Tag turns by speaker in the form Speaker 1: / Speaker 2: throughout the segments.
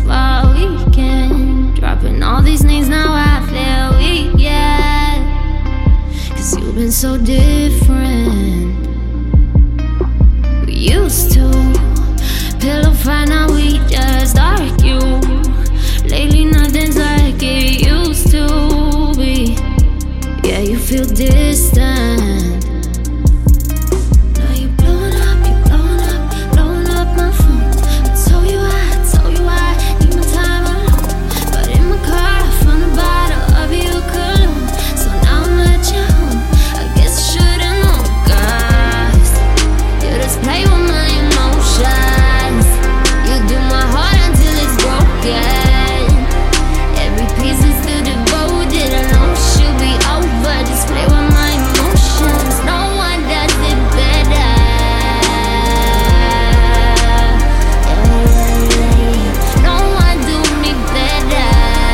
Speaker 1: for weekend. Dropping all these names, now I feel weak, yeah. Cause you've been so different. We used to pillow fight, now we just argue. Lately nothing's like it used to be. Yeah, you feel distant. Now you blowing up my phone. I told you I need my time alone. But in my car I found a bottle of your cologne. So now I'm at your home. I guess I should've known, 'cause you just play with my emotions. You do my heart until it's broken. Every piece is still devoted. I know it should be over. Just play with my emotions. No one does it better. No one do me better.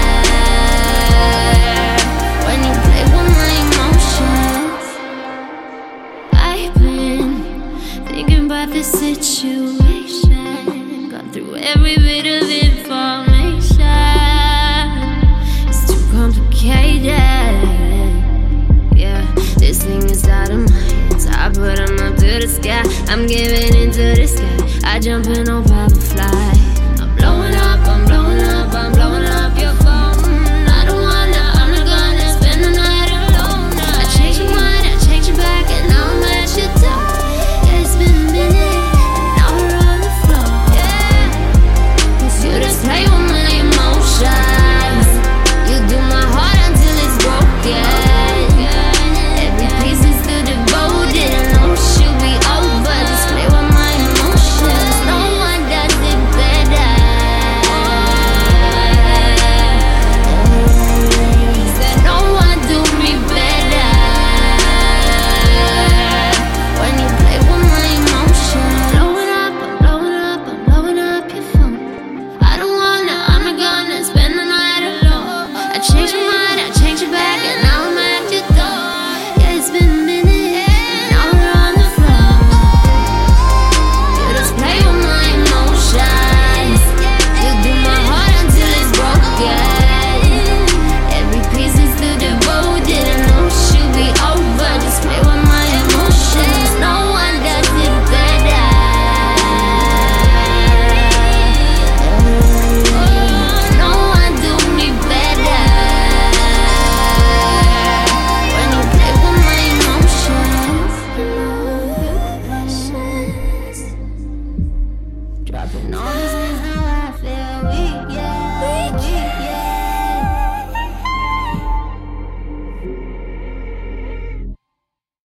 Speaker 1: When you play with my emotions. I've been thinking about the situation. Gone through every bit of information. It's too complicated. Yeah, this thing is out of my hands. I put 'em up to the sky. I'm giving into the sky. I jump in on private flight.